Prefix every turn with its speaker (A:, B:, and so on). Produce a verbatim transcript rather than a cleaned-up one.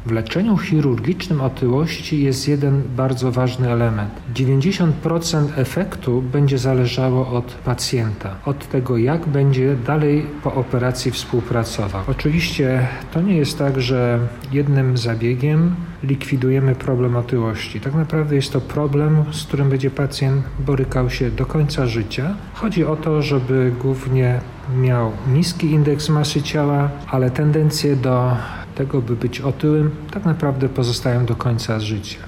A: W leczeniu chirurgicznym otyłości jest jeden bardzo ważny element. dziewięćdziesiąt procent efektu będzie zależało od pacjenta, od tego, jak będzie dalej po operacji współpracował. Oczywiście to nie jest tak, że jednym zabiegiem likwidujemy problem otyłości. Tak naprawdę jest to problem, z którym będzie pacjent borykał się do końca życia. Chodzi o to, żeby głównie miał niski indeks masy ciała, ale tendencje do tego, by być otyłym, tak naprawdę pozostają do końca życia.